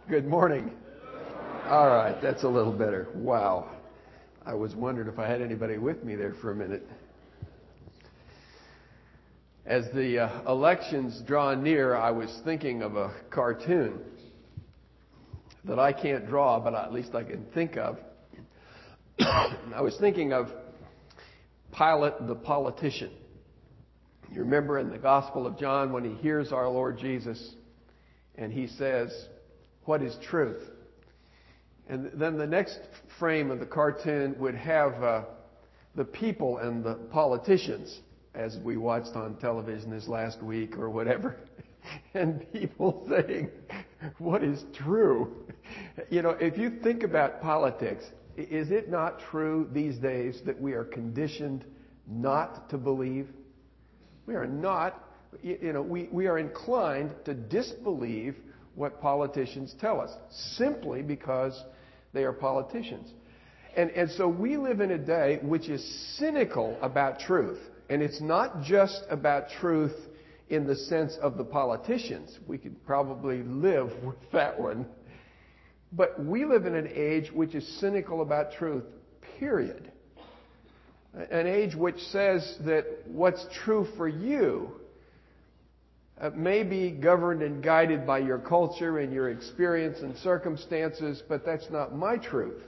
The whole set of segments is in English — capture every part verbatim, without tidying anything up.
Good morning. All right, that's a little better. Wow. I was wondering if I had anybody with me there for a minute. As the uh, elections draw near, I was thinking of a cartoon that I can't draw, but at least I can think of. I was thinking of Pilate the politician. You remember in the Gospel of John when he hears our Lord Jesus and he says, "What is truth?" And then the next frame of the cartoon would have uh, the people and the politicians, as we watched on television this last week or whatever, and people saying, "What is true?" You know, if you think about politics, is it not true these days that we are conditioned not to believe? We are not, you know, we, we are inclined to disbelieve what politicians tell us simply because they are politicians. And, and so we live in a day which is cynical about truth. And it's not just about truth in the sense of the politicians. We could probably live with that one. But we live in an age which is cynical about truth, period. An age which says that what's true for you uh, may be governed and guided by your culture and your experience and circumstances, but that's not my truth.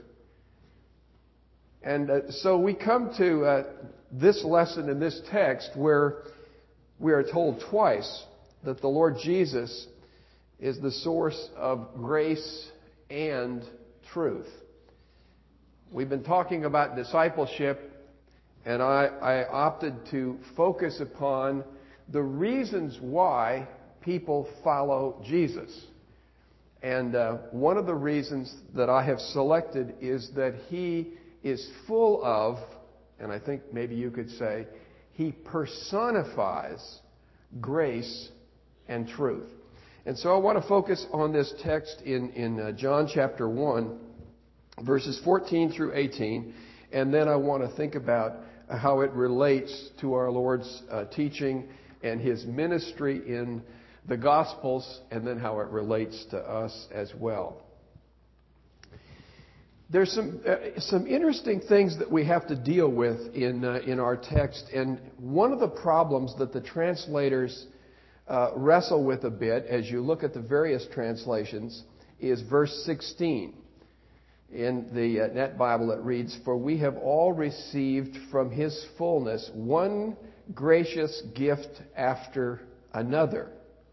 And uh, so we come to uh, this lesson in this text where we are told twice that the Lord Jesus is the source of grace and truth. We've been talking about discipleship, and I, I opted to focus upon the reasons why people follow Jesus. And uh, one of the reasons that I have selected is that He is full of, and I think maybe you could say, He personifies grace and truth. And so I want to focus on this text in, in uh, John chapter one, verses fourteen through eighteen, and then I want to think about how it relates to our Lord's uh, teaching and His ministry in the Gospels, and then how it relates to us as well. There's some uh, some interesting things that we have to deal with in uh, in our text, and one of the problems that the translators uh, wrestle with a bit as you look at the various translations is verse sixteen. In the uh, Net Bible it reads, "For we have all received from His fullness one gracious gift after another."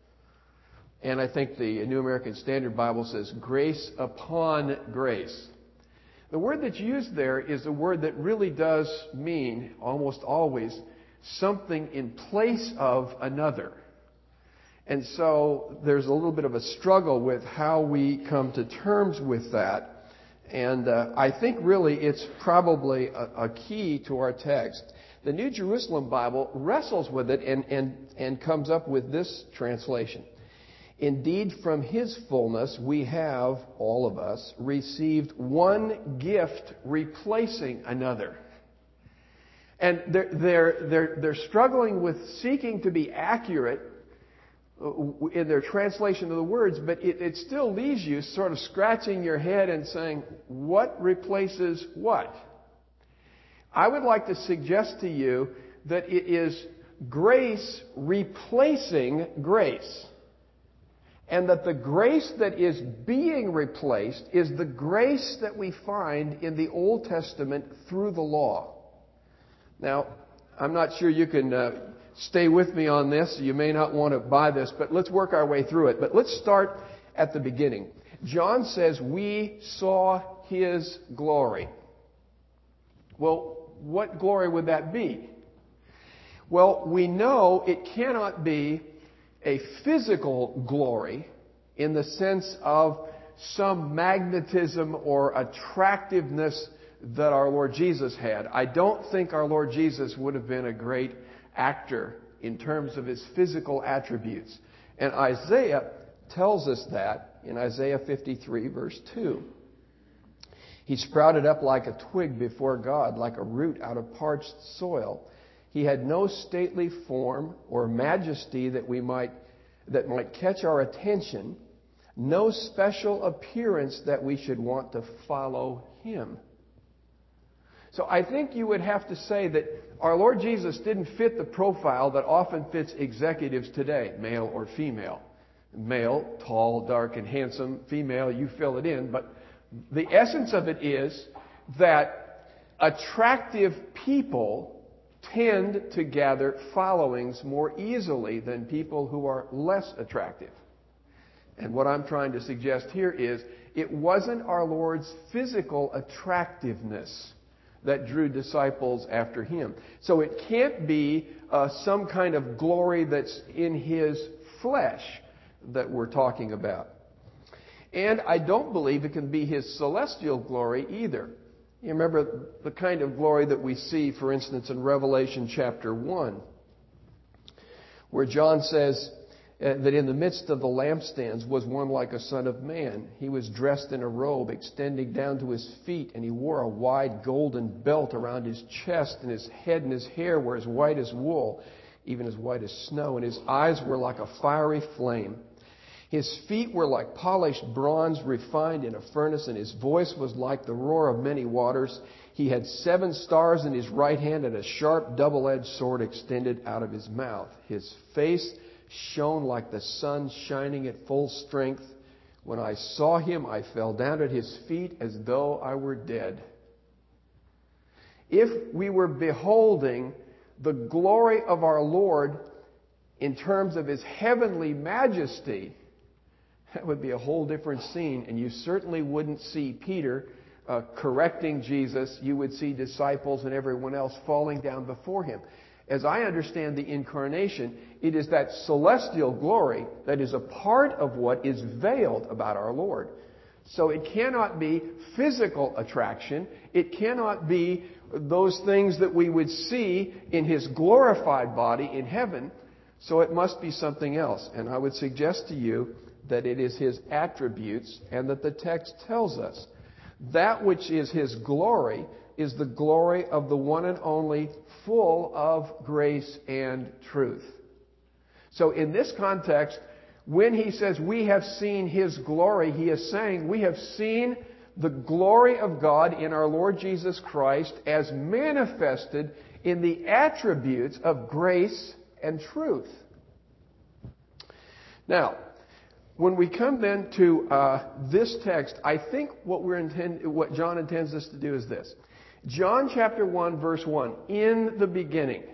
And I think the New American Standard Bible says, "grace upon grace." The word that's used there is a word that really does mean, almost always, something in place of another. And so there's a little bit of a struggle with how we come to terms with that. And uh, I think really it's probably a, a key to our text. The New Jerusalem Bible wrestles with it and, and, and comes up with this translation. "Indeed, from His fullness we have, all of us, received one gift replacing another." And they're, they're, they're, they're struggling with seeking to be accurate in their translation of the words, but it, it still leaves you sort of scratching your head and saying, what replaces what? I would like to suggest to you that it is grace replacing grace. And that the grace that is being replaced is the grace that we find in the Old Testament through the law. Now, I'm not sure you can uh, stay with me on this. You may not want to buy this, but let's work our way through it. But let's start at the beginning. John says, "We saw His glory." Well, what glory would that be? Well, we know it cannot be a physical glory in the sense of some magnetism or attractiveness that our Lord Jesus had. I don't think our Lord Jesus would have been a great actor in terms of His physical attributes. And Isaiah tells us that in Isaiah fifty-three, verse two. "He sprouted up like a twig before God, like a root out of parched soil. He had no stately form or majesty that we might that might catch our attention. No special appearance that we should want to follow Him. So I think you would have to say that our Lord Jesus didn't fit the profile that often fits executives today, male or female. Male, tall, dark, and handsome. Female, you fill it in. But the essence of it is that attractive people tend to gather followings more easily than people who are less attractive. And what I'm trying to suggest here is it wasn't our Lord's physical attractiveness that drew disciples after Him. So it can't be uh, some kind of glory that's in His flesh that we're talking about. And I don't believe it can be His celestial glory either. You remember the kind of glory that we see, for instance, in Revelation chapter one, where John says uh, that in the midst of the lampstands was one like a son of man. He was dressed in a robe extending down to his feet, and he wore a wide golden belt around his chest, and his head and his hair were as white as wool, even as white as snow, and his eyes were like a fiery flame. His feet were like polished bronze refined in a furnace, and his voice was like the roar of many waters. He had seven stars in his right hand, and a sharp double-edged sword extended out of his mouth. His face shone like the sun shining at full strength. When I saw him, I fell down at his feet as though I were dead. If we were beholding the glory of our Lord in terms of His heavenly majesty, that would be a whole different scene, and you certainly wouldn't see Peter uh, correcting Jesus. You would see disciples and everyone else falling down before Him. As I understand the incarnation, it is that celestial glory that is a part of what is veiled about our Lord. So it cannot be physical attraction. It cannot be those things that we would see in His glorified body in heaven. So it must be something else. And I would suggest to you that it is His attributes, and that the text tells us that which is His glory is the glory of the one and only, full of grace and truth. So in this context, when He says we have seen His glory, He is saying we have seen the glory of God in our Lord Jesus Christ as manifested in the attributes of grace and truth. Now, when we come then to uh, this text, I think what we're intend, what John intends us to do is this. John chapter one, verse one, in the beginning.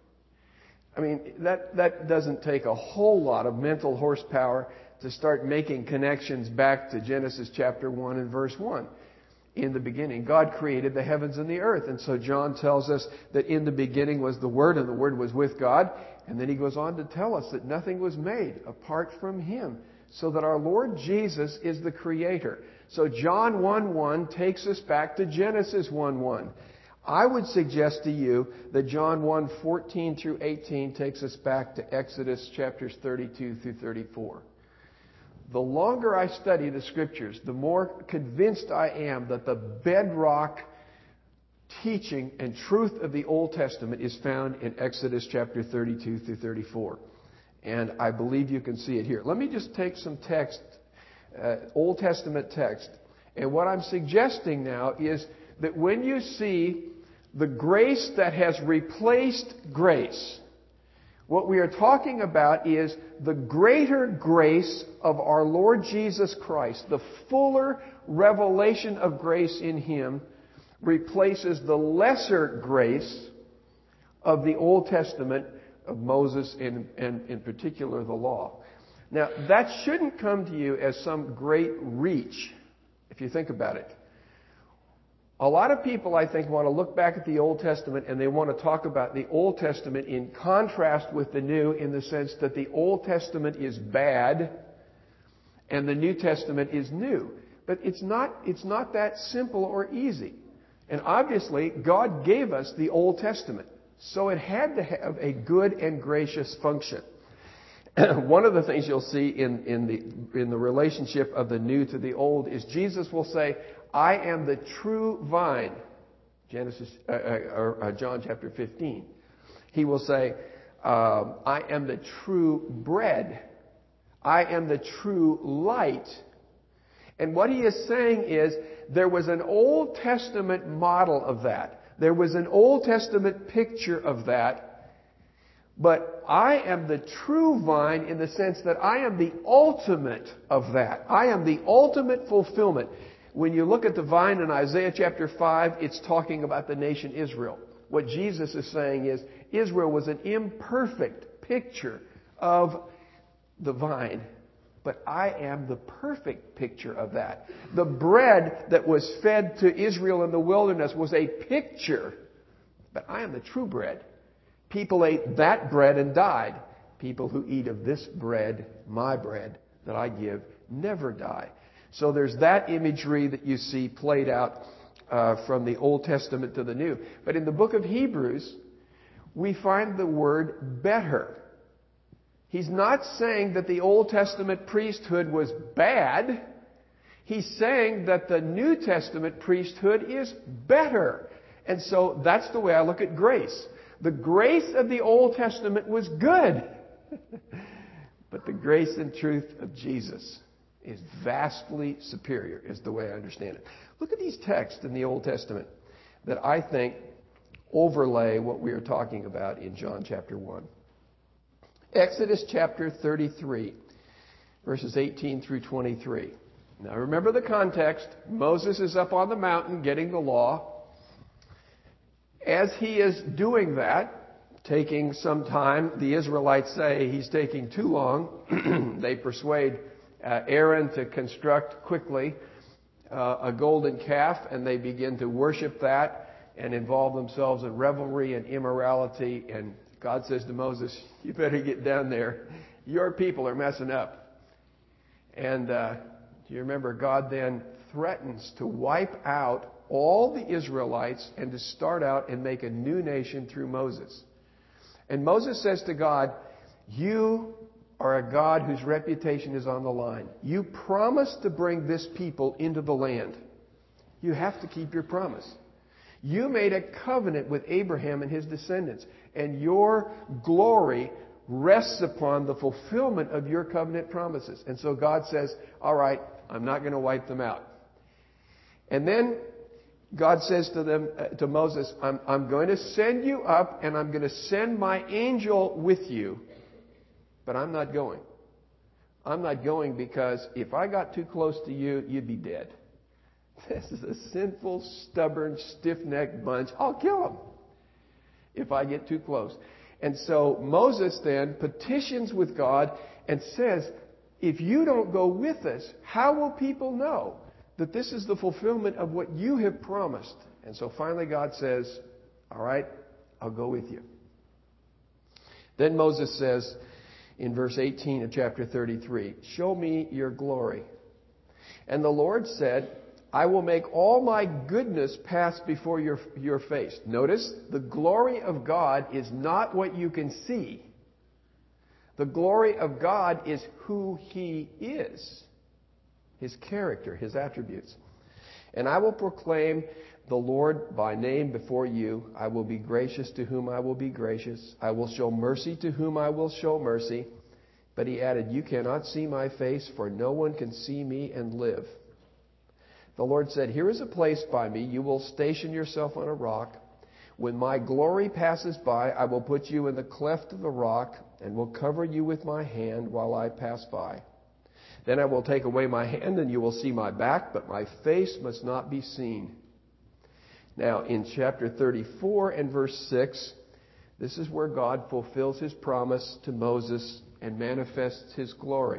I mean, that, that doesn't take a whole lot of mental horsepower to start making connections back to Genesis chapter one and verse one. In the beginning, God created the heavens and the earth. And so John tells us that in the beginning was the Word, and the Word was with God. And then he goes on to tell us that nothing was made apart from Him. So that our Lord Jesus is the Creator. So John one one takes us back to Genesis one one. I would suggest to you that John one fourteen through eighteen takes us back to Exodus chapters thirty-two through thirty-four. The longer I study the Scriptures, the more convinced I am that the bedrock teaching and truth of the Old Testament is found in Exodus chapter thirty-two through thirty-four. And I believe you can see it here. Let me just take some text, uh, Old Testament text. And what I'm suggesting now is that when you see the grace that has replaced grace, what we are talking about is the greater grace of our Lord Jesus Christ. The fuller revelation of grace in Him replaces the lesser grace of the Old Testament, of Moses, and, and in particular the law. Now, that shouldn't come to you as some great reach, if you think about it. A lot of people, I think, want to look back at the Old Testament and they want to talk about the Old Testament in contrast with the New, in the sense that the Old Testament is bad and the New Testament is new. But it's not, it's not that simple or easy. And obviously, God gave us the Old Testament. So it had to have a good and gracious function. One of the things you'll see in, in, the, in the relationship of the new to the old is Jesus will say, I am the true vine. Genesis, uh, or uh, John chapter fifteen. He will say, um, I am the true bread. I am the true light. And what he is saying is, there was an Old Testament model of that. There was an Old Testament picture of that. But I am the true vine in the sense that I am the ultimate of that. I am the ultimate fulfillment. When you look at the vine in Isaiah chapter five, it's talking about the nation Israel. What Jesus is saying is, Israel was an imperfect picture of the vine. But I am the perfect picture of that. The bread that was fed to Israel in the wilderness was a picture. But I am the true bread. People ate that bread and died. People who eat of this bread, my bread, that I give, never die. So there's that imagery that you see played out uh, from the Old Testament to the New. But in the book of Hebrews, we find the word better. He's not saying that the Old Testament priesthood was bad. He's saying that the New Testament priesthood is better. And so that's the way I look at grace. The grace of the Old Testament was good. But the grace and truth of Jesus is vastly superior, is the way I understand it. Look at these texts in the Old Testament that I think overlay what we are talking about in John chapter one. Exodus chapter thirty-three, verses eighteen through twenty-three. Now remember the context. Moses is up on the mountain getting the law. As he is doing that, taking some time, the Israelites say he's taking too long. They persuade uh, Aaron to construct quickly uh, a golden calf, and they begin to worship that and involve themselves in revelry and immorality. And God says to Moses, you better get down there. Your people are messing up. And uh, do you remember God then threatens to wipe out all the Israelites and to start out and make a new nation through Moses. And Moses says to God, you are a God whose reputation is on the line. You promised to bring this people into the land. You have to keep your promise. You made a covenant with Abraham and his descendants, and your glory rests upon the fulfillment of your covenant promises. And so God says, all right, I'm not going to wipe them out. And then God says to them, uh, to Moses, I'm, I'm going to send you up, and I'm going to send my angel with you, but I'm not going. I'm not going because if I got too close to you, you'd be dead. This is a sinful, stubborn, stiff-necked bunch. I'll kill them if I get too close. And so Moses then petitions with God and says, if you don't go with us, how will people know that this is the fulfillment of what you have promised? And so finally God says, all right, I'll go with you. Then Moses says in verse eighteen of chapter thirty-three, show me your glory. And the Lord said, I will make all my goodness pass before your, your face. Notice, the glory of God is not what you can see. The glory of God is who He is. His character, His attributes. And I will proclaim the Lord by name before you. I will be gracious to whom I will be gracious. I will show mercy to whom I will show mercy. But he added, you cannot see my face, for no one can see me and live. The Lord said, here is a place by me. You will station yourself on a rock. When my glory passes by, I will put you in the cleft of the rock and will cover you with my hand while I pass by. Then I will take away my hand and you will see my back, but my face must not be seen. Now, in chapter thirty-four and verse six, this is where God fulfills His promise to Moses and manifests His glory.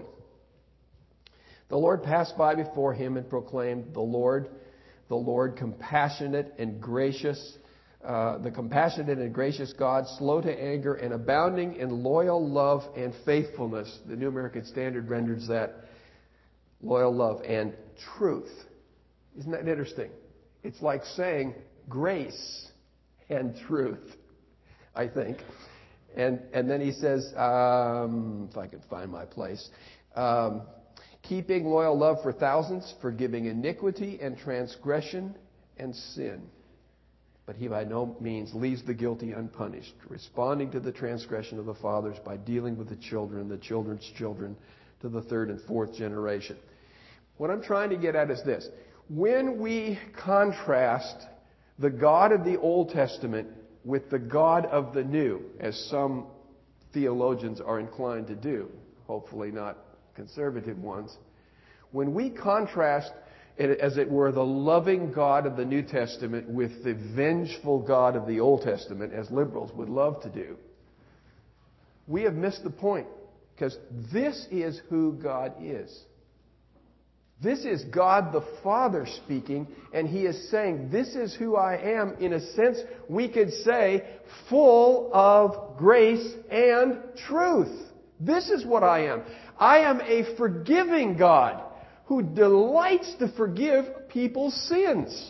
The Lord passed by before him and proclaimed, the Lord, the Lord, compassionate and gracious, uh, the compassionate and gracious God, slow to anger and abounding in loyal love and faithfulness. The New American Standard renders that loyal love and truth. Isn't that interesting? It's like saying grace and truth, I think. And and then he says, um, if I can find my place, um, keeping loyal love for thousands, forgiving iniquity and transgression and sin. But he by no means leaves the guilty unpunished, responding to the transgression of the fathers by dealing with the children, the children's children, to to the third and fourth generation. What I'm trying to get at is this. When we contrast the God of the Old Testament with the God of the New, as some theologians are inclined to do, hopefully not conservative ones, when we contrast, as it were, the loving God of the New Testament with the vengeful God of the Old Testament, as liberals would love to do, we have missed the point. Because this is who God is. This is God the Father speaking, and He is saying, this is who I am. In a sense, we could say, full of grace and truth. This is what I am. I am a forgiving God who delights to forgive people's sins.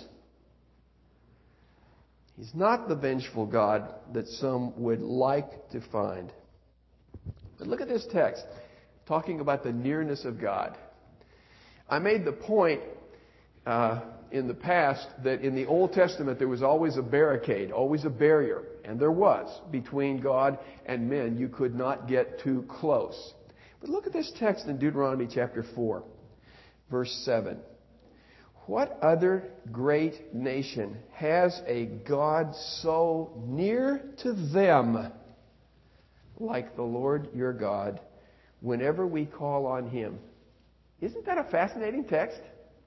He's not the vengeful God that some would like to find. But look at this text, talking about the nearness of God. I made the point uh, in the past that in the Old Testament there was always a barricade, always a barrier, and there was, between God and men. You could not get too close. But look at this text in Deuteronomy chapter four, verse seven. What other great nation has a God so near to them like the Lord your God whenever we call on Him? Isn't that a fascinating text?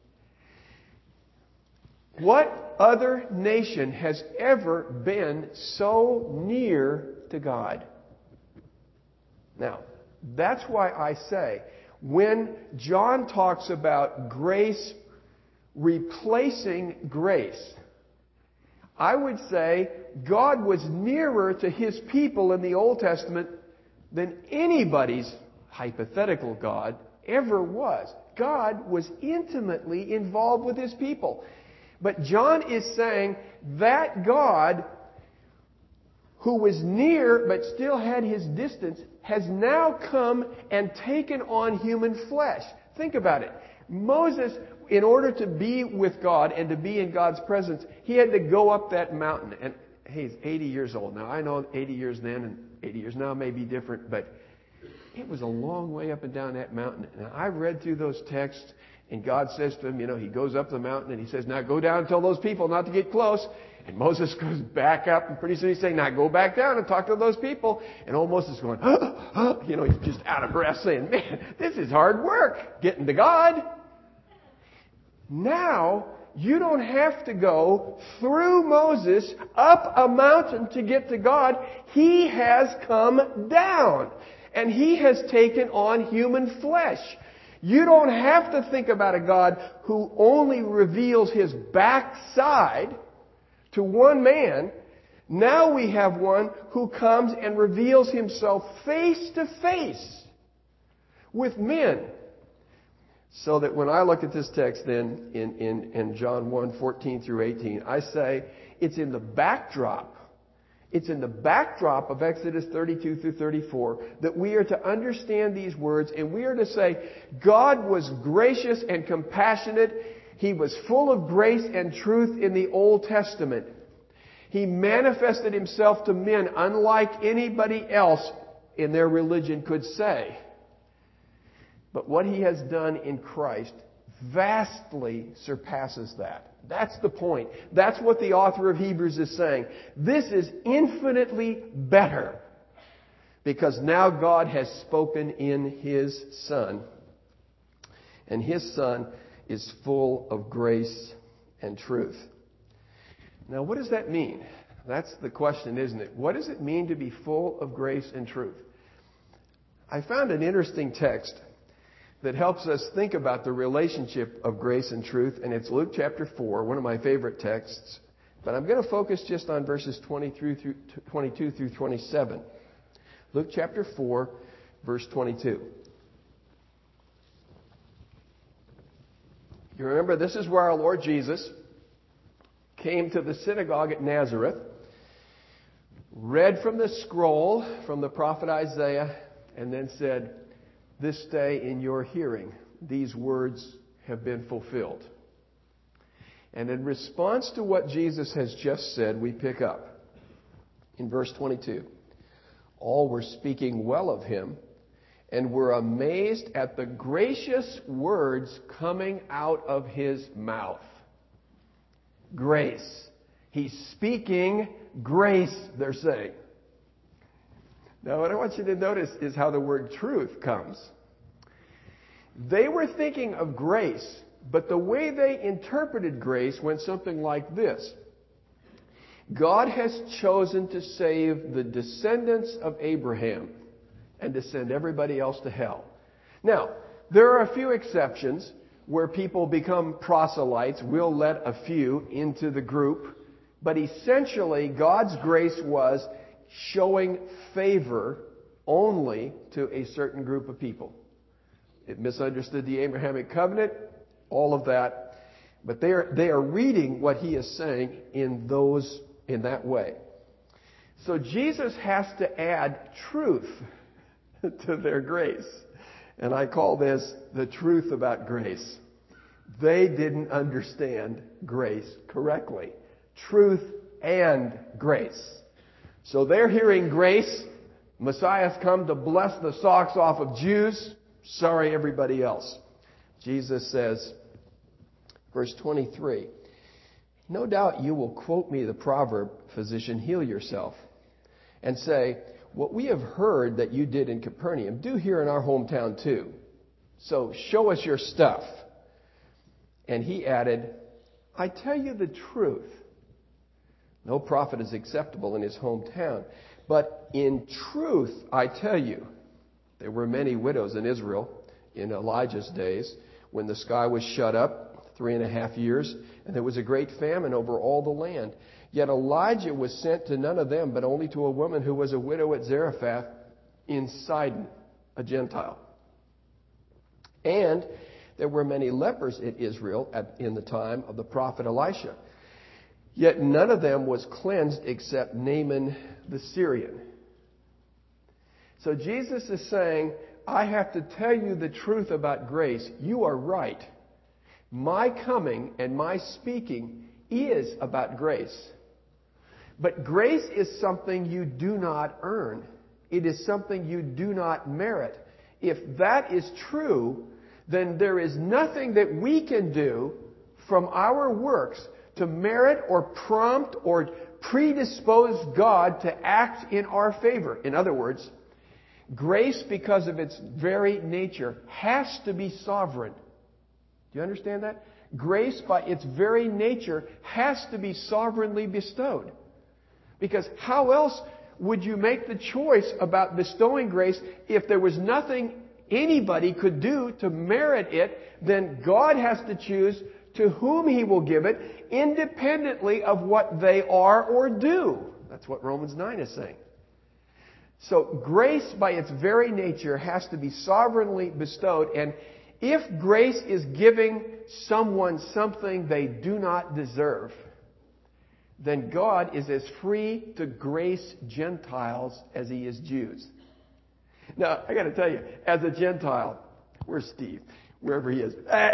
What other nation has ever been so near to God? Now, that's why I say, when John talks about grace replacing grace, I would say God was nearer to His people in the Old Testament than anybody's hypothetical God ever was. God was intimately involved with His people. But John is saying that God, who was near but still had His distance, has now come and taken on human flesh. Think about it. Moses, in order to be with God and to be in God's presence, he had to go up that mountain. And hey, he's eighty years old now. I know eighty years then and eighty years now may be different, but it was a long way up and down that mountain. And I read through those texts, and God says to him, you know, He goes up the mountain and He says, now go down and tell those people not to get close. And Moses goes back up, and pretty soon He's saying, now go back down and talk to those people. And old Moses is going, huh, huh, you know, he's just out of breath saying, man, this is hard work, getting to God. Now, you don't have to go through Moses up a mountain to get to God. He has come down, and He has taken on human flesh. You don't have to think about a God who only reveals His backside to one man. Now we have one who comes and reveals Himself face to face with men. So that when I look at this text then in, in, in John one, fourteen through eighteen, I say it's in the backdrop. It's in the backdrop of Exodus thirty-two through thirty-four that we are to understand these words, and we are to say God was gracious and compassionate. He was full of grace and truth in the Old Testament. He manifested Himself to men unlike anybody else in their religion could say. But what He has done in Christ vastly surpasses that. That's the point. That's what the author of Hebrews is saying. This is infinitely better because now God has spoken in His Son. And His Son is full of grace and truth. Now, what does that mean? That's the question, isn't it? What does it mean to be full of grace and truth? I found an interesting text that helps us think about the relationship of grace and truth, and it's Luke chapter four, one of my favorite texts. But I'm going to focus just on verses twenty-two through twenty-seven. Luke chapter four, verse twenty-two. You remember, this is where our Lord Jesus came to the synagogue at Nazareth, read from the scroll from the prophet Isaiah, and then said, "This day in your hearing, these words have been fulfilled." And in response to what Jesus has just said, we pick up in verse twenty-two. All were speaking well of Him and were amazed at the gracious words coming out of his mouth. Grace. He's speaking grace, they're saying. Now, what I want you to notice is how the word truth comes. They were thinking of grace, but the way they interpreted grace went something like this. God has chosen to save the descendants of Abraham and to send everybody else to hell. Now, there are a few exceptions where people become proselytes. We'll let a few into the group. But essentially, God's grace was showing favor only to a certain group of people. It misunderstood the Abrahamic covenant, all of that. But they are, they are reading what he is saying in those, in that way. So Jesus has to add truth to their grace. And I call this the truth about grace. They didn't understand grace correctly. Truth and grace. So they're hearing grace. Messiah's come to bless the socks off of Jews. Sorry, everybody else. Jesus says, verse twenty-three, no doubt you will quote me the proverb, physician, heal yourself, and say, what we have heard that you did in Capernaum, do here in our hometown too. So show us your stuff. And he added, I tell you the truth. No prophet is acceptable in his hometown. But in truth, I tell you, there were many widows in Israel in Elijah's days when the sky was shut up three and a half years and there was a great famine over all the land. Yet Elijah was sent to none of them, but only to a woman who was a widow at Zarephath in Sidon, a Gentile. And there were many lepers in Israel at, in the time of the prophet Elisha. Yet none of them was cleansed except Naaman the Syrian. So Jesus is saying, I have to tell you the truth about grace. You are right. My coming and my speaking is about grace. But grace is something you do not earn. It is something you do not merit. If that is true, then there is nothing that we can do from our works to merit or prompt or predispose God to act in our favor. In other words, grace, because of its very nature, has to be sovereign. Do you understand that? Grace, by its very nature, has to be sovereignly bestowed. Because how else would you make the choice about bestowing grace if there was nothing anybody could do to merit it? Then God has to choose to whom He will give it, independently of what they are or do. That's what Romans nine is saying. So grace, by its very nature, has to be sovereignly bestowed. And if grace is giving someone something they do not deserve, then God is as free to grace Gentiles as He is Jews. Now, I got to tell you, as a Gentile, where's Steve? Wherever he is.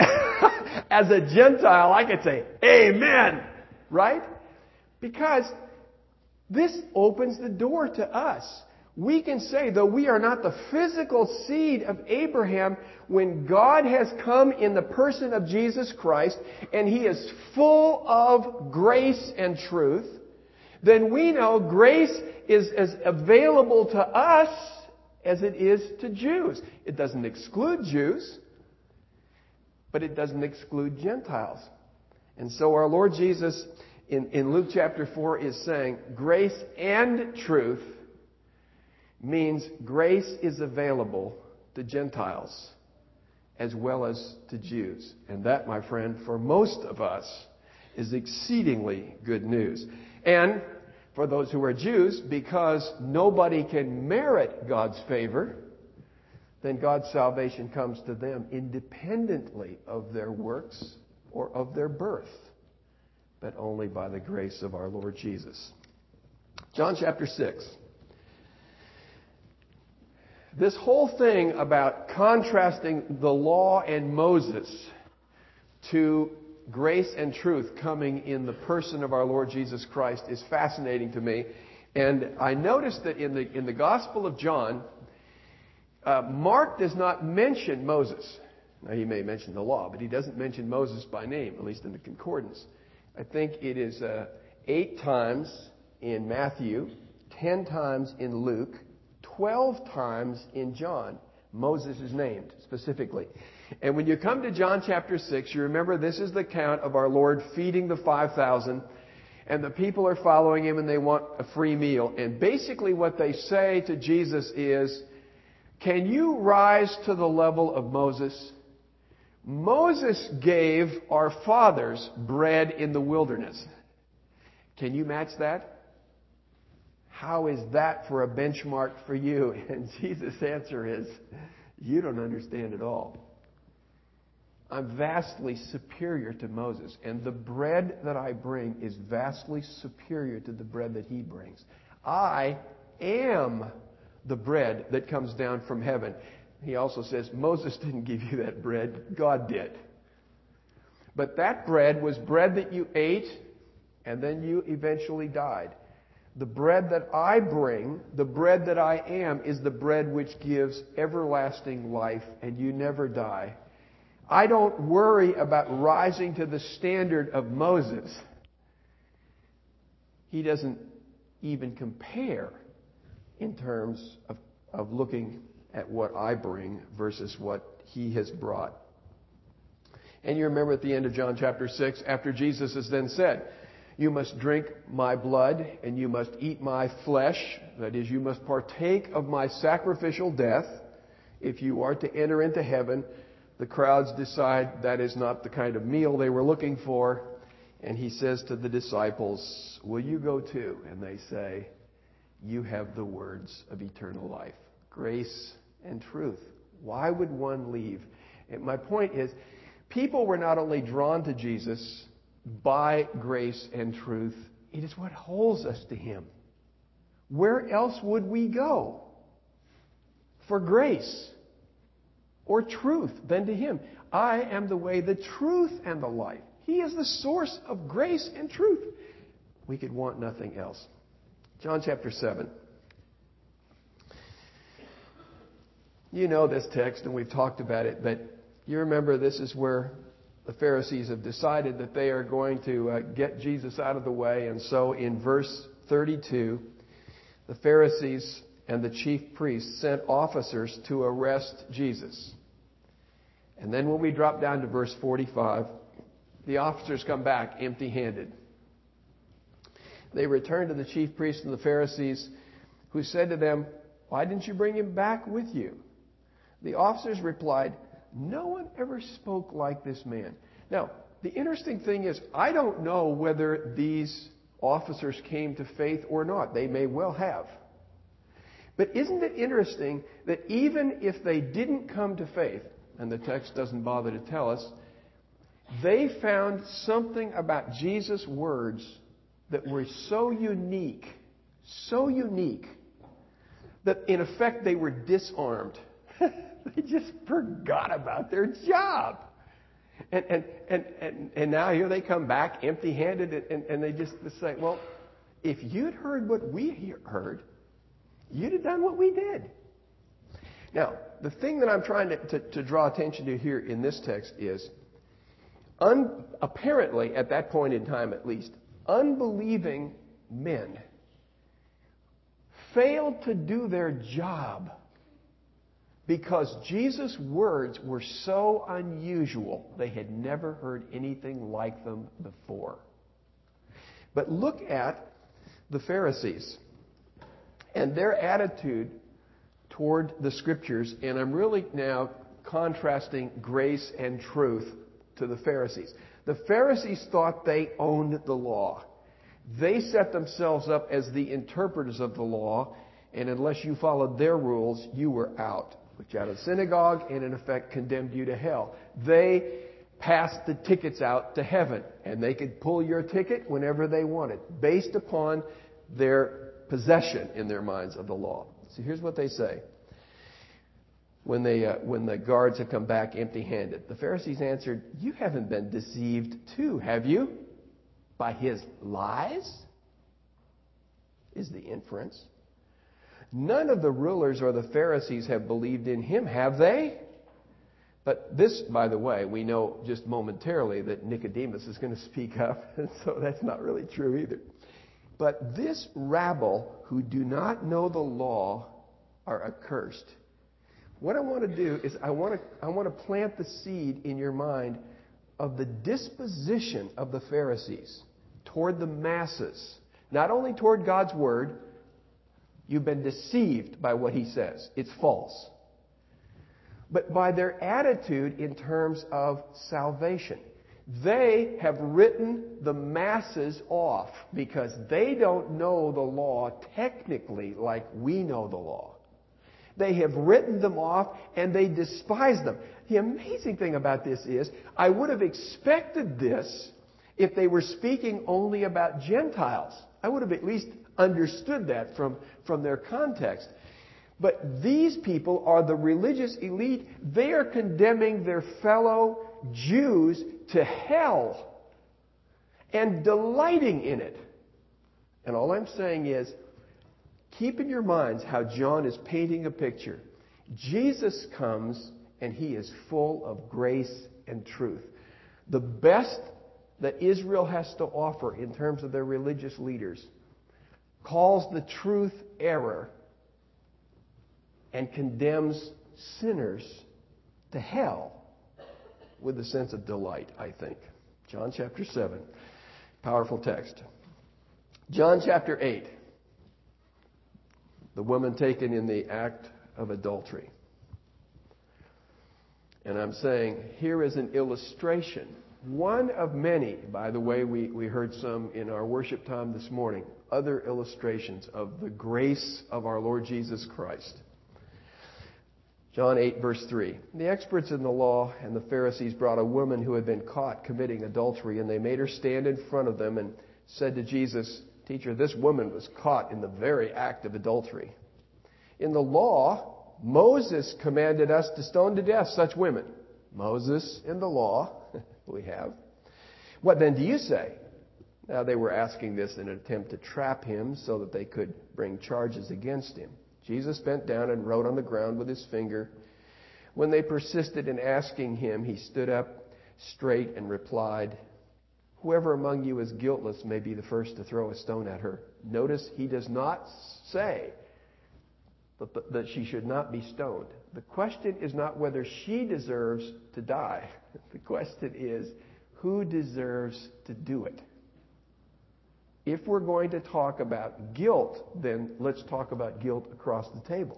As a Gentile, I could say, Amen! Right? Because this opens the door to us. We can say, though we are not the physical seed of Abraham, when God has come in the person of Jesus Christ, and He is full of grace and truth, then we know grace is as available to us as it is to Jews. It doesn't exclude Jews, but it doesn't exclude Gentiles. And so our Lord Jesus, in, in Luke chapter four, is saying, grace and truth means grace is available to Gentiles as well as to Jews. And that, my friend, for most of us, is exceedingly good news. And for those who are Jews, because nobody can merit God's favor, then God's salvation comes to them independently of their works or of their birth, but only by the grace of our Lord Jesus. John chapter six. This whole thing about contrasting the law and Moses to grace and truth coming in the person of our Lord Jesus Christ is fascinating to me. And I noticed that in the in the Gospel of John, Uh, Mark does not mention Moses. Now, he may mention the law, but he doesn't mention Moses by name, at least in the concordance. I think it is uh, eight times in Matthew, ten times in Luke, twelve times in John. Moses is named specifically. And when you come to John chapter six, you remember this is the account of our Lord feeding the five thousand. And the people are following him and they want a free meal. And basically what they say to Jesus is, can you rise to the level of Moses? Moses gave our fathers bread in the wilderness. Can you match that? How is that for a benchmark for you? And Jesus' answer is, you don't understand at all. I'm vastly superior to Moses, and the bread that I bring is vastly superior to the bread that he brings. I am the bread that comes down from heaven. He also says, Moses didn't give you that bread, God did. But that bread was bread that you ate, and then you eventually died. The bread that I bring, the bread that I am, is the bread which gives everlasting life, and you never die. I don't worry about rising to the standard of Moses. He doesn't even compare in terms of, of looking at what I bring versus what he has brought. And you remember at the end of John chapter six, after Jesus has then said, you must drink my blood and you must eat my flesh. That is, you must partake of my sacrificial death if you are to enter into heaven. The crowds decide that is not the kind of meal they were looking for. And he says to the disciples, will you go too? And they say, you have the words of eternal life, grace and truth. Why would one leave? And my point is, people were not only drawn to Jesus by grace and truth, it is what holds us to him. Where else would we go for grace or truth than to him? I am the way, the truth, and the life. He is the source of grace and truth. We could want nothing else. John chapter seven. You know this text, and we've talked about it, but you remember this is where the Pharisees have decided that they are going to uh, get Jesus out of the way. And so in verse thirty-two, the Pharisees and the chief priests sent officers to arrest Jesus. And then when we drop down to verse forty-five, the officers come back empty-handed. They returned to the chief priests and the Pharisees, who said to them, why didn't you bring him back with you? The officers replied, no one ever spoke like this man. Now, the interesting thing is, I don't know whether these officers came to faith or not. They may well have. But isn't it interesting that even if they didn't come to faith, and the text doesn't bother to tell us, they found something about Jesus' words that were so unique, so unique, that in effect they were disarmed. They just forgot about their job. And, and, and, and, and now here they come back empty-handed, and, and they just say, well, if you'd heard what we heard, you'd have done what we did. Now, the thing that I'm trying to, to, to draw attention to here in this text is, un, apparently, at that point in time at least, unbelieving men failed to do their job because Jesus' words were so unusual, they had never heard anything like them before. But look at the Pharisees and their attitude toward the Scriptures, and I'm really now contrasting grace and truth to the Pharisees. The Pharisees thought they owned the law. They set themselves up as the interpreters of the law, and unless you followed their rules, you were out. Put you out of the synagogue, and in effect condemned you to hell. They passed the tickets out to heaven, and they could pull your ticket whenever they wanted, based upon their possession in their minds of the law. So here's what they say when they uh, when the guards have come back empty-handed. The Pharisees answered, you haven't been deceived too, have you? By his lies? Is the inference. None of the rulers or the Pharisees have believed in him, have they? But this, by the way, we know just momentarily that Nicodemus is going to speak up, and so that's not really true either. But this rabble who do not know the law are accursed. What I want to do is I want to I want to plant the seed in your mind of the disposition of the Pharisees toward the masses, not only toward God's word. You've been deceived by what he says. It's false. But by their attitude in terms of salvation. They have written the masses off because they don't know the law technically like we know the law. They have written them off and they despise them. The amazing thing about this is, I would have expected this if they were speaking only about Gentiles. I would have at least understood that from, from their context. But these people are the religious elite. They are condemning their fellow Jews to hell and delighting in it. And all I'm saying is, keep in your minds how John is painting a picture. Jesus comes and he is full of grace and truth. The best that Israel has to offer in terms of their religious leaders calls the truth error and condemns sinners to hell with a sense of delight, I think. John chapter seven. Powerful text. John chapter eight. The woman taken in the act of adultery. And I'm saying, here is an illustration. One of many, by the way, we, we heard some in our worship time this morning, other illustrations of the grace of our Lord Jesus Christ. John eight, verse three. The experts in the law and the Pharisees brought a woman who had been caught committing adultery, and they made her stand in front of them and said to Jesus, "Teacher, this woman was caught in the very act of adultery. In the law, Moses commanded us to stone to death such women." Moses in the law, we have. "What then do you say?" Now they were asking this in an attempt to trap him so that they could bring charges against him. Jesus bent down and wrote on the ground with his finger. When they persisted in asking him, he stood up straight and replied, "Whoever among you is guiltless may be the first to throw a stone at her." Notice he does not say that, that she should not be stoned. The question is not whether she deserves to die. The question is, who deserves to do it? If we're going to talk about guilt, then let's talk about guilt across the table.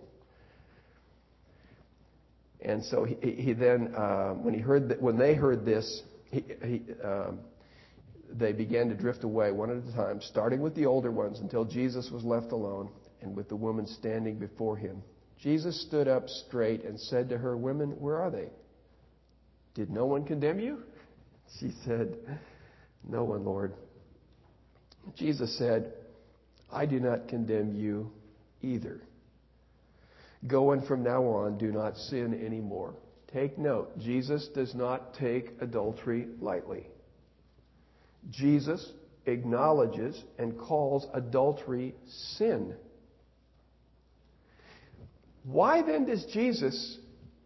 And so he, he then, uh, when he heard that, when they heard this, he, he, um, they began to drift away one at a time, starting with the older ones until Jesus was left alone and with the woman standing before him. Jesus stood up straight and said to her, "Women, where are they? Did no one condemn you?" She said, "No one, Lord." Jesus said, "I do not condemn you either. Go and from now on do not sin anymore." Take note, Jesus does not take adultery lightly. Jesus acknowledges and calls adultery sin. Why then does Jesus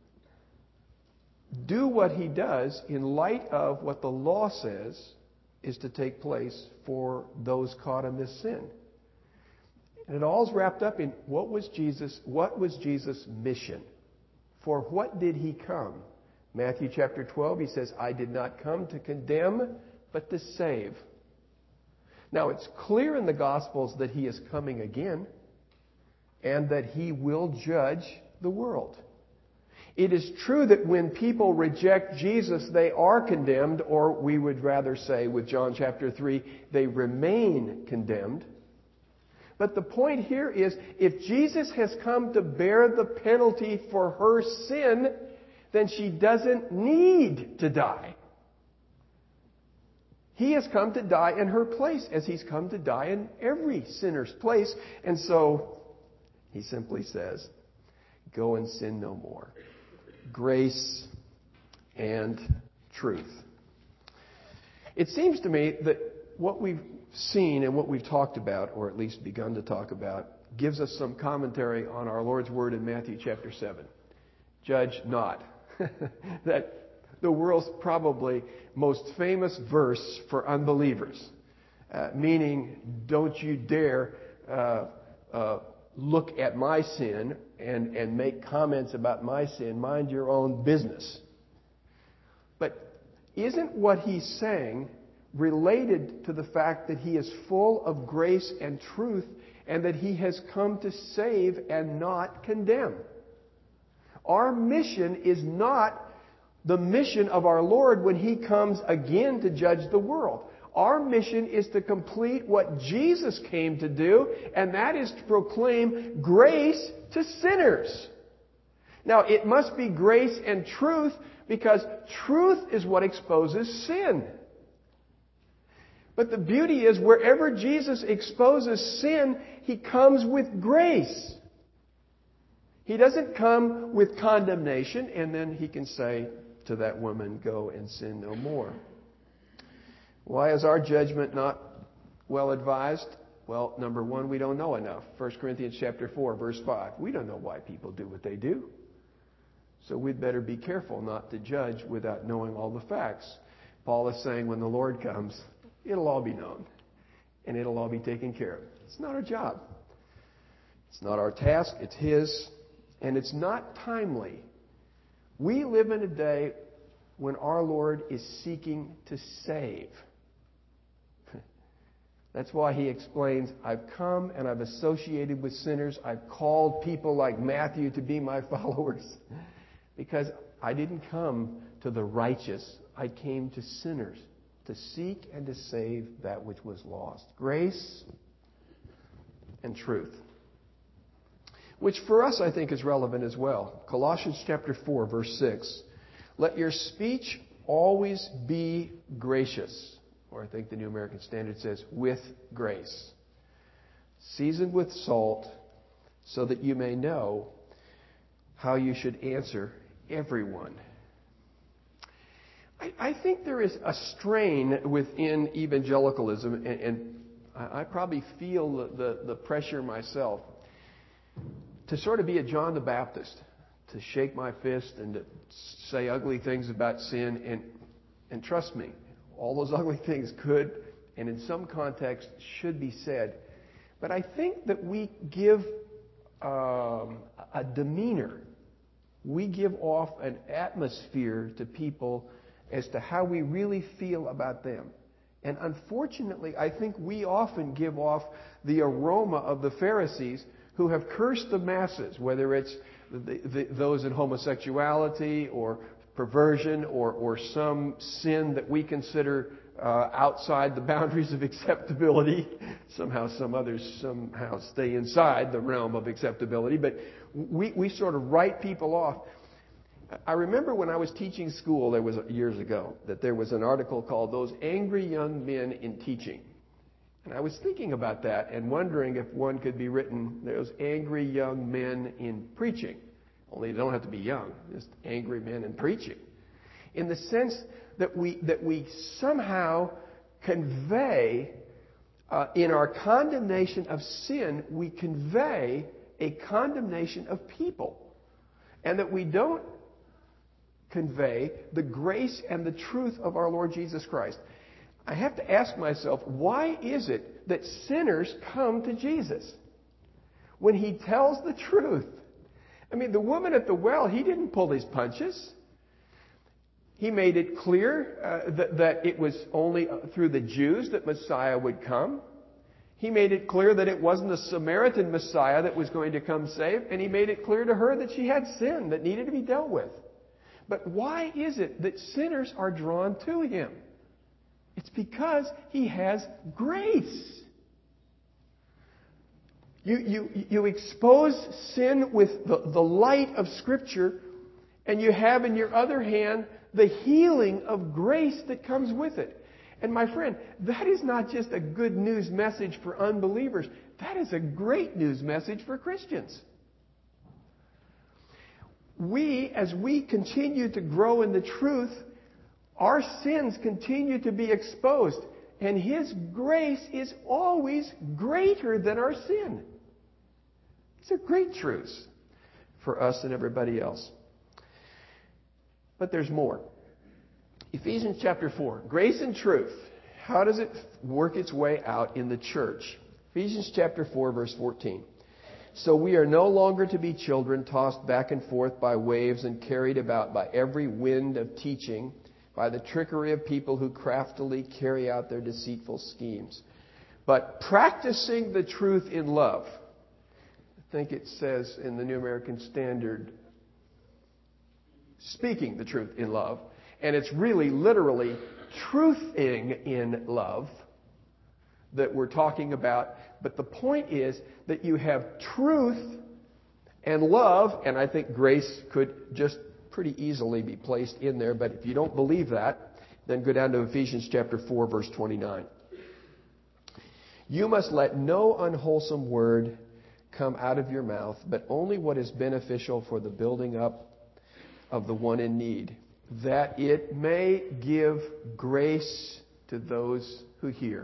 do what he does in light of what the law says is to take place for those caught in this sin? And it all's wrapped up in what was Jesus, what was Jesus' mission? For what did he come? Matthew chapter twelve, he says, "I did not come to condemn, but to save." Now, it's clear in the Gospels that he is coming again and that he will judge the world. It is true that when people reject Jesus, they are condemned, or we would rather say with John chapter three, they remain condemned. But the point here is, if Jesus has come to bear the penalty for her sin, then she doesn't need to die. He has come to die in her place, as he's come to die in every sinner's place. And so he simply says, "Go and sin no more." Grace and truth. It seems to me that what we've seen and what we've talked about, or at least begun to talk about, gives us some commentary on our Lord's word in Matthew chapter seven. Judge not. That the world's probably most famous verse for unbelievers. Uh, meaning, don't you dare uh, uh, look at my sin and, and make comments about my sin. Mind your own business. But isn't what he's saying related to the fact that he is full of grace and truth and that he has come to save and not condemn? Our mission is not the mission of our Lord when he comes again to judge the world. Our mission is to complete what Jesus came to do, and that is to proclaim grace to sinners. Now, it must be grace and truth, because truth is what exposes sin. But the beauty is, wherever Jesus exposes sin, he comes with grace. He doesn't come with condemnation, and then he can say to that woman, go and sin no more. Why is our judgment not well advised? Well, number one, we don't know enough. First Corinthians chapter four, verse five. We don't know why people do what they do. So we'd better be careful not to judge without knowing all the facts. Paul is saying when the Lord comes, it'll all be known. And it'll all be taken care of. It's not our job. It's not our task. It's his. And it's not timely. We live in a day when our Lord is seeking to save. That's why he explains, I've come and I've associated with sinners. I've called people like Matthew to be my followers. Because I didn't come to the righteous. I came to sinners to seek and to save that which was lost. Grace and truth. Which for us I think is relevant as well. Colossians chapter four, verse six. Let your speech always be gracious. Or I think the New American Standard says, with grace. Seasoned with salt, so that you may know how you should answer everyone. I, I think there is a strain within evangelicalism, and, and I, I probably feel the, the, the pressure myself, to sort of be a John the Baptist, to shake my fist and to say ugly things about sin. And, and trust me, all those ugly things could, and in some context, should be said. But I think that we give um, a demeanor. We give off an atmosphere to people as to how we really feel about them. And unfortunately, I think we often give off the aroma of the Pharisees who have cursed the masses, whether it's the, the, those in homosexuality or perversion or, or some sin that we consider uh, outside the boundaries of acceptability. Somehow some others somehow stay inside the realm of acceptability. But we, we sort of write people off. I remember when I was teaching school, there was years ago, that there was an article called Those Angry Young Men in Teaching. And I was thinking about that and wondering if one could be written, those angry young men in preaching. Only they don't have to be young, just angry men in preaching. In the sense that we, that we somehow convey, uh, in our condemnation of sin, we convey a condemnation of people. And that we don't convey the grace and the truth of our Lord Jesus Christ. I have to ask myself, why is it that sinners come to Jesus when he tells the truth? I mean, the woman at the well, he didn't pull his punches. He made it clear uh, that, that it was only through the Jews that Messiah would come. He made it clear that it wasn't a Samaritan Messiah that was going to come save, and he made it clear to her that she had sin that needed to be dealt with. But why is it that sinners are drawn to him? It's because he has grace. You, you, you expose sin with the, the light of Scripture, and you have in your other hand the healing of grace that comes with it. And my friend, that is not just a good news message for unbelievers. That is a great news message for Christians. We, as we continue to grow in the truth, our sins continue to be exposed. And his grace is always greater than our sin. These are great truths for us and everybody else. But there's more. Ephesians chapter four, grace and truth. How does it work its way out in the church? Ephesians chapter four, verse fourteen. So we are no longer to be children tossed back and forth by waves and carried about by every wind of teaching, by the trickery of people who craftily carry out their deceitful schemes. But practicing the truth in love. I think it says in the New American Standard, speaking the truth in love. And it's really literally truthing in love that we're talking about. But the point is that you have truth and love, and I think grace could just pretty easily be placed in there. But if you don't believe that, then go down to Ephesians chapter four, verse twenty-nine. You must let no unwholesome word come out of your mouth, but only what is beneficial for the building up of the one in need, that it may give grace to those who hear.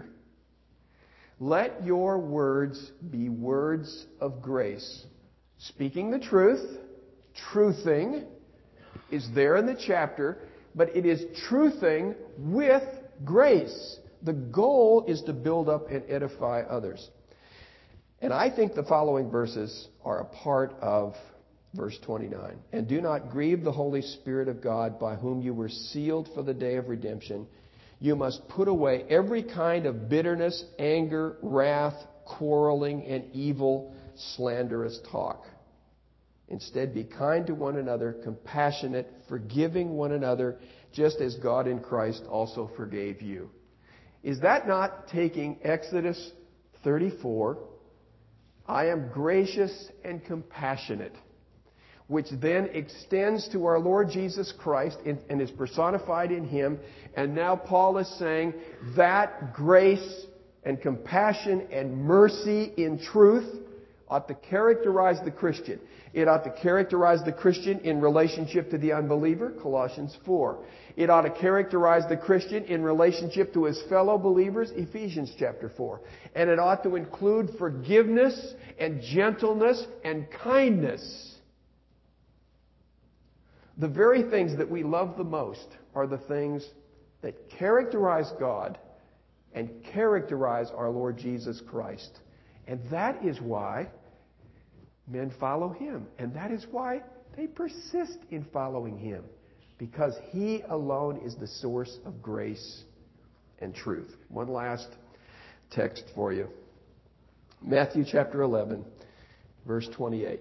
Let your words be words of grace. Speaking the truth, truthing, is there in the chapter, but it is truthing with grace. The goal is to build up and edify others. And I think the following verses are a part of verse twenty-nine. And do not grieve the Holy Spirit of God, by whom you were sealed for the day of redemption. You must put away every kind of bitterness, anger, wrath, quarreling, and evil, slanderous talk. Instead, be kind to one another, compassionate, forgiving one another, just as God in Christ also forgave you. Is that not taking Exodus thirty-four, I am gracious and compassionate, which then extends to our Lord Jesus Christ and is personified in Him. And now Paul is saying that grace and compassion and mercy in truth ought to characterize the Christian. It ought to characterize the Christian in relationship to the unbeliever, Colossians four. It ought to characterize the Christian in relationship to his fellow believers, Ephesians chapter four. And it ought to include forgiveness and gentleness and kindness. The very things that we love the most are the things that characterize God and characterize our Lord Jesus Christ. And that is why men follow Him. And that is why they persist in following Him. Because He alone is the source of grace and truth. One last text for you. Matthew chapter eleven, verse twenty-eight.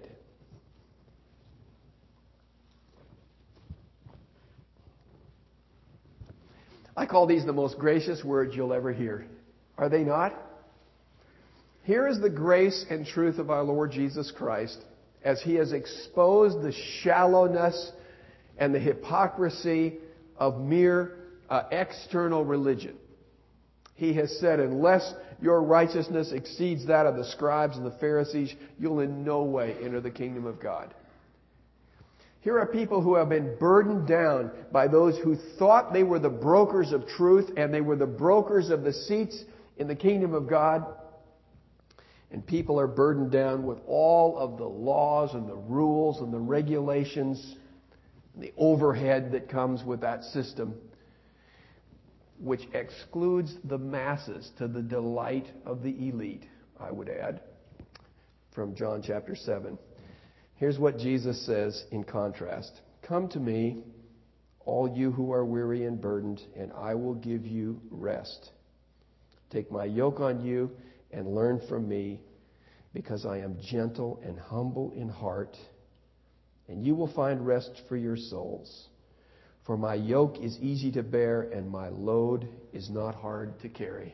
I call these the most gracious words you'll ever hear. Are they not? Here is the grace and truth of our Lord Jesus Christ as He has exposed the shallowness and the hypocrisy of mere uh, external religion. He has said, unless your righteousness exceeds that of the scribes and the Pharisees, you'll in no way enter the kingdom of God. Here are people who have been burdened down by those who thought they were the brokers of truth and they were the brokers of the seats in the kingdom of God. And people are burdened down with all of the laws and the rules and the regulations and the overhead that comes with that system, which excludes the masses to the delight of the elite, I would add, from John chapter seven. Here's what Jesus says in contrast. Come to me, all you who are weary and burdened, and I will give you rest. Take my yoke on you and learn from me, because I am gentle and humble in heart, and you will find rest for your souls. For my yoke is easy to bear, and my load is not hard to carry.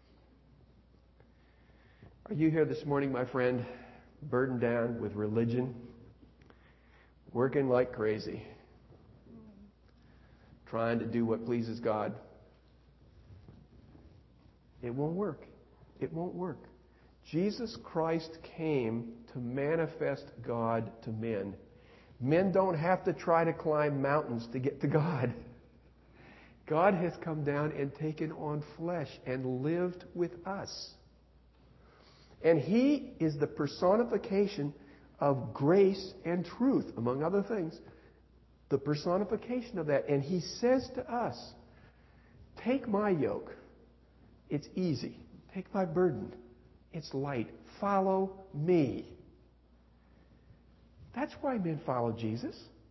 Are you here this morning, my friend, burdened down with religion, working like crazy, trying to do what pleases God? It won't work. It won't work. Jesus Christ came to manifest God to men. Men don't have to try to climb mountains to get to God. God has come down and taken on flesh and lived with us. And He is the personification of grace and truth, among other things. The personification of that. And he says to us, take my yoke. It's easy. Take my burden. It's light. Follow me. That's why men follow Jesus.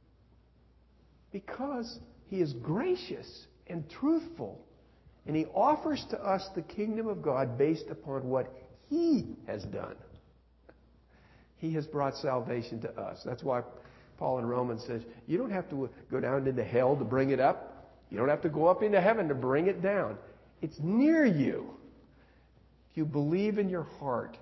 Because he is gracious and truthful. And he offers to us the kingdom of God based upon what he has done. He has brought salvation to us. That's why Paul in Romans says, you don't have to go down into hell to bring it up. You don't have to go up into heaven to bring it down. It's near you. If you believe in your heart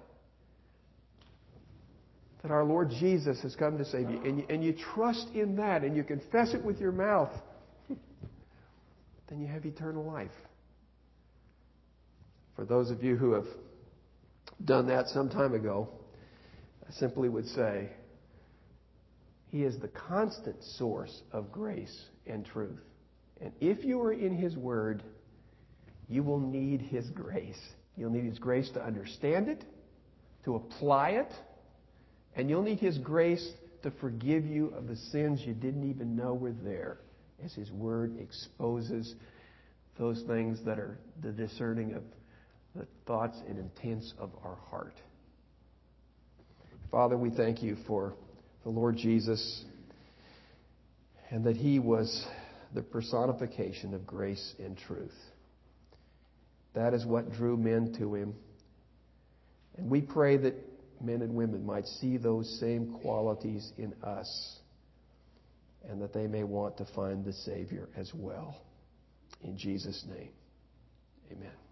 that our Lord Jesus has come to save you, and you, and you trust in that, and you confess it with your mouth, then you have eternal life. For those of you who have done that some time ago, I simply would say, he is the constant source of grace and truth. And if you are in his word, you will need his grace. You'll need his grace to understand it, to apply it, and you'll need his grace to forgive you of the sins you didn't even know were there, as his word exposes those things that are the discerning of the thoughts and intents of our heart. Father, we thank you for the Lord Jesus, and that he was the personification of grace and truth. That is what drew men to him. And we pray that men and women might see those same qualities in us, and that they may want to find the Savior as well. In Jesus' name, amen.